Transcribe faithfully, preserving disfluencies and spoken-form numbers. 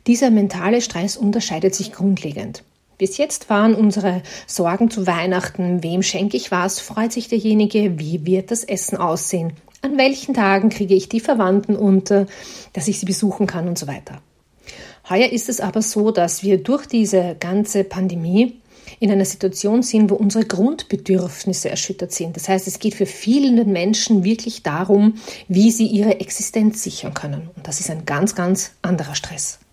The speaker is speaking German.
Dieser mentale Stress unterscheidet sich grundlegend. Bis jetzt waren unsere Sorgen zu Weihnachten, wem schenke ich was, freut sich derjenige, wie wird das Essen aussehen, an welchen Tagen kriege ich die Verwandten unter, dass ich sie besuchen kann und so weiter. Heuer ist es aber so, dass wir durch diese ganze Pandemie in einer Situation sind, wo unsere Grundbedürfnisse erschüttert sind. Das heißt, es geht für viele Menschen wirklich darum, wie sie ihre Existenz sichern können. Und das ist ein ganz, ganz anderer Stress.